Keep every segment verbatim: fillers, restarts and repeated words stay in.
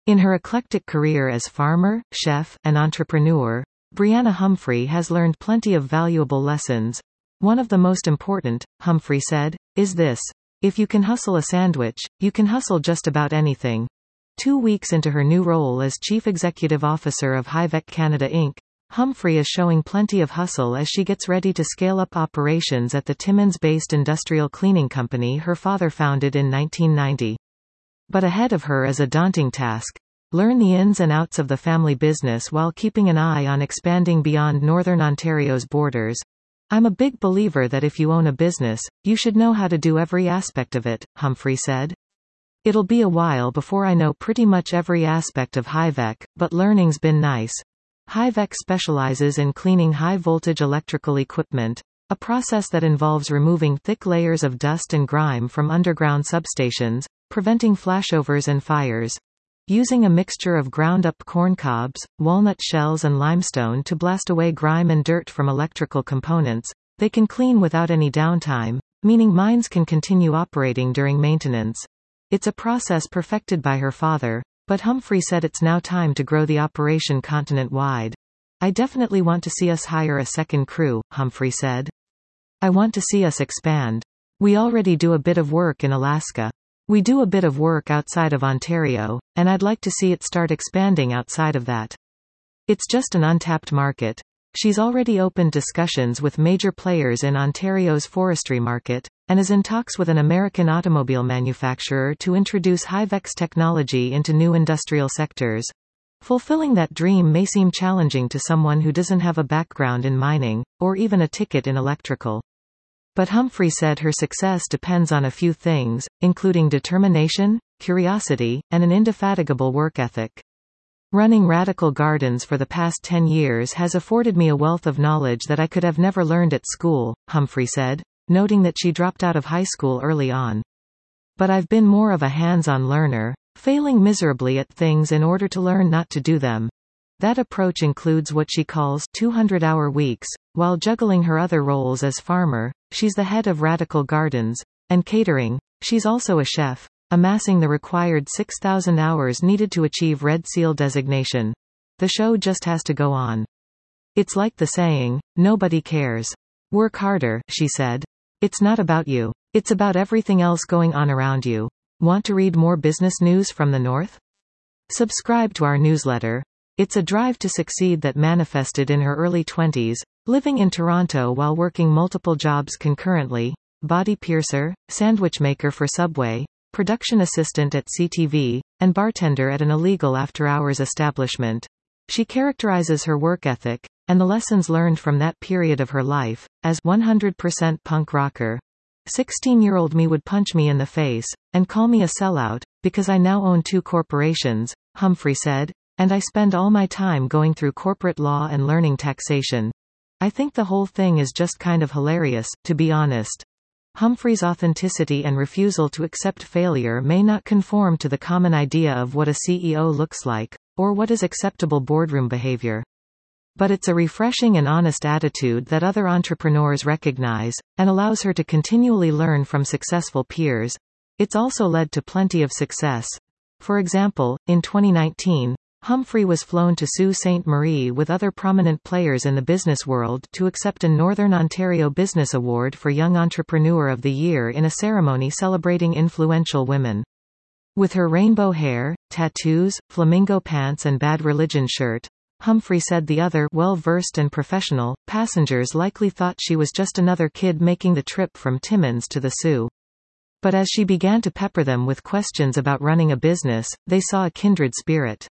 In her eclectic career as farmer, chef, and entrepreneur, Brianna Humphrey has learned plenty of valuable lessons. One of the most important, Humphrey said, is this: if you can hustle a sandwich, you can hustle just about anything. Two weeks into her new role as Chief Executive Officer of Hyvec Canada Incorporated, Humphrey is showing plenty of hustle as she gets ready to scale up operations at the Timmins-based industrial cleaning company her father founded in nineteen ninety. But ahead of her is a daunting task: learn the ins and outs of the family business while keeping an eye on expanding beyond Northern Ontario's borders. I'm a big believer that if you own a business, you should know how to do every aspect of it, Humphrey said. It'll be a while before I know pretty much every aspect of Hyvec, but learning's been nice. Hyvec specializes in cleaning high-voltage electrical equipment, a process that involves removing thick layers of dust and grime from underground substations, preventing flashovers and fires. Using a mixture of ground-up corn cobs, walnut shells and limestone to blast away grime and dirt from electrical components, they can clean without any downtime, meaning mines can continue operating during maintenance. It's a process perfected by her father, but Humphrey said it's now time to grow the operation continent-wide. I definitely want to see us hire a second crew, Humphrey said. I want to see us expand. We already do a bit of work in Alaska. We do a bit of work outside of Ontario, and I'd like to see it start expanding outside of that. It's just an untapped market. She's already opened discussions with major players in Ontario's forestry market, and is in talks with an American automobile manufacturer to introduce Hyvec's technology into new industrial sectors. Fulfilling that dream may seem challenging to someone who doesn't have a background in mining, or even a ticket in electrical. But Humphrey said her success depends on a few things, including determination, curiosity, and an indefatigable work ethic. Running Radical Gardens for the past ten years has afforded me a wealth of knowledge that I could have never learned at school, Humphrey said, noting that she dropped out of high school early on. But I've been more of a hands-on learner, failing miserably at things in order to learn not to do them. That approach includes what she calls two hundred hour weeks, while juggling her other roles as farmer. She's the head of Radical Gardens, and catering. She's also a chef, amassing the required six thousand hours needed to achieve Red Seal designation. The show just has to go on. It's like the saying, nobody cares. Work harder, she said. It's not about you. It's about everything else going on around you. Want to read more business news from the North? Subscribe to our newsletter. It's a drive to succeed that manifested in her early twenties, living in Toronto while working multiple jobs concurrently: body piercer, sandwich maker for Subway, production assistant at C T V, and bartender at an illegal after-hours establishment. She characterizes her work ethic, and the lessons learned from that period of her life, as one hundred percent punk rocker. sixteen-year-old me would punch me in the face, and call me a sellout, because I now own two corporations, Humphrey said, and I spend all my time going through corporate law and learning taxation. I think the whole thing is just kind of hilarious, to be honest. Humphrey's authenticity and refusal to accept failure may not conform to the common idea of what a C E O looks like, or what is acceptable boardroom behavior. But it's a refreshing and honest attitude that other entrepreneurs recognize, and allows her to continually learn from successful peers. It's also led to plenty of success. For example, in twenty nineteen, Humphrey was flown to Sault Ste. Marie with other prominent players in the business world to accept a Northern Ontario Business Award for Young Entrepreneur of the Year in a ceremony celebrating influential women. With her rainbow hair, tattoos, flamingo pants and Bad Religion shirt, Humphrey said the other well-versed and professional passengers likely thought she was just another kid making the trip from Timmins to the Sault. But as she began to pepper them with questions about running a business, they saw a kindred spirit.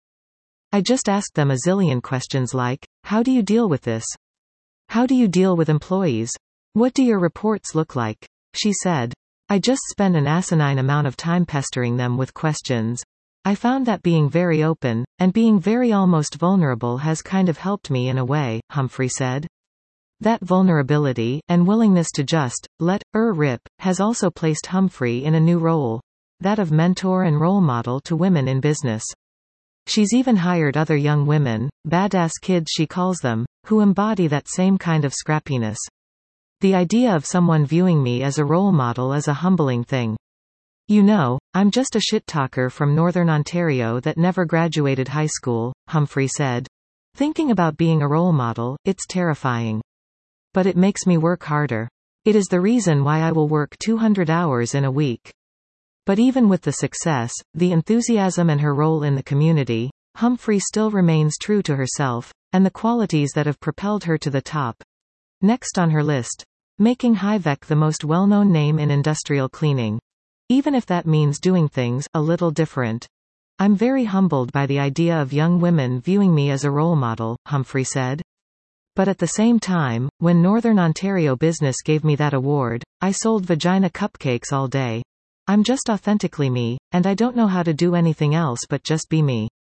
I just asked them a zillion questions like, how do you deal with this? How do you deal with employees? What do your reports look like? She said. I just spent an asinine amount of time pestering them with questions. I found that being very open, and being very almost vulnerable has kind of helped me in a way, Humphrey said. That vulnerability, and willingness to just, let, er rip, has also placed Humphrey in a new role. That of mentor and role model to women in business. She's even hired other young women, badass kids she calls them, who embody that same kind of scrappiness. The idea of someone viewing me as a role model is a humbling thing. You know, I'm just a shit-talker from Northern Ontario that never graduated high school, Humphrey said. Thinking about being a role model, it's terrifying. But it makes me work harder. It is the reason why I will work two hundred hours in a week. But even with the success, the enthusiasm and her role in the community, Humphrey still remains true to herself, and the qualities that have propelled her to the top. Next on her list. Making Hyvek the most well-known name in industrial cleaning. Even if that means doing things a little different. I'm very humbled by the idea of young women viewing me as a role model, Humphrey said. But at the same time, when Northern Ontario Business gave me that award, I sold vagina cupcakes all day. I'm just authentically me, and I don't know how to do anything else but just be me.